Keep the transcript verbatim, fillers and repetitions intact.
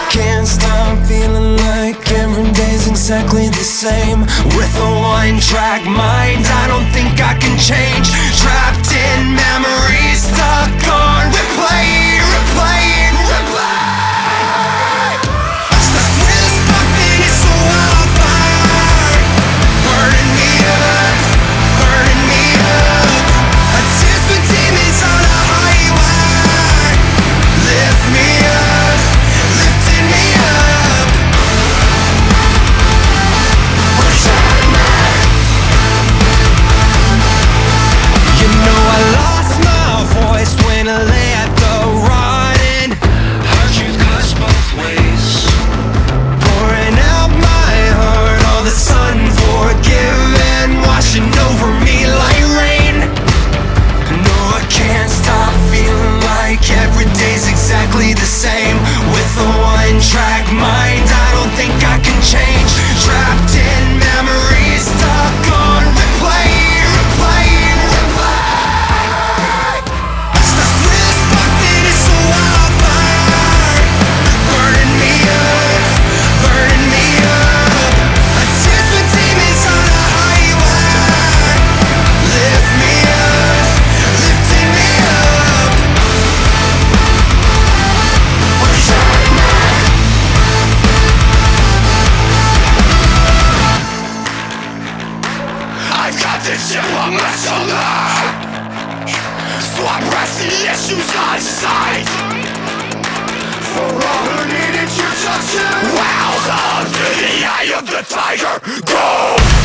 Can't stop feeling like every day's exactly the same. With a one-track mind, I don't think I can change. Trapped in memories, stuck on replay, replay, replay. The sweetest fucking is so wildfire, burning me up, burning me up. A tears with demons on a highway. Lift me up, lifting me up. You know I lost my voice when I lay at the rotting. Our truth cuts both ways, pouring out my heart. All the sun forgiven, washing over me like rain. No, I can't stop feeling like every day's exactly the same. With a one-track mind, I don't think I can change. Trapped in memories, stuck on replay, replay, replay. The sweetest fucking is so wildfire, burning me up, burning me up. A tears with demons on a highway. Lift me up, lifting me up. I've got this chip on my shoulder, so I press the issues on sight. For all who need introduction, wow, up to the eye of the tiger, go!